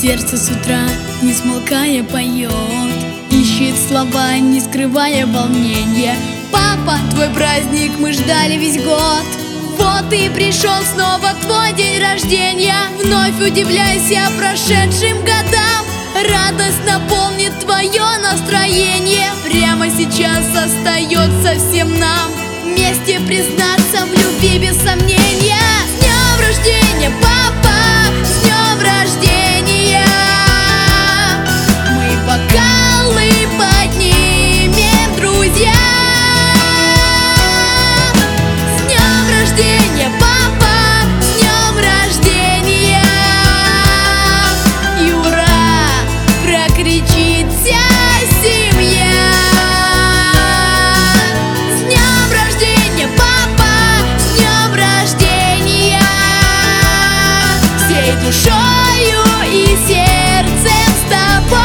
Сердце с утра, не смолкая, поет, ищет слова, не скрывая волнения. Папа, твой праздник мы ждали весь год. Вот и пришел снова твой день рождения. Вновь удивляйся прошедшим годам. Радость наполнит твое настроение. Прямо сейчас остается всем нам вместе признаться в любви без сомнения. С днем рождения, папа! С днем рождения! Мы бокалы поднимем, друзья! С днем рождения, папа! С днем рождения! И ура! Прокричит вся семья! С днем рождения, папа! С днем рождения! Всей душою и сердцем с тобой!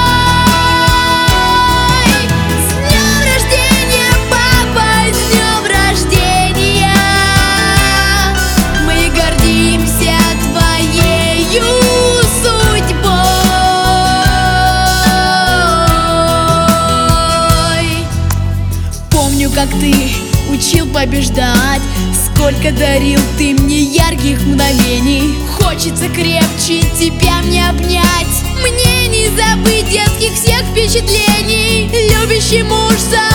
С днем рождения, папа! С днем рождения! Мы гордимся твоею судьбой. Помню, как ты учил побеждать, сколько дарил ты мне ярких мгновений. Хочется крепче тебя мне обнять, мне не забыть детских всех впечатлений. Любящий муж за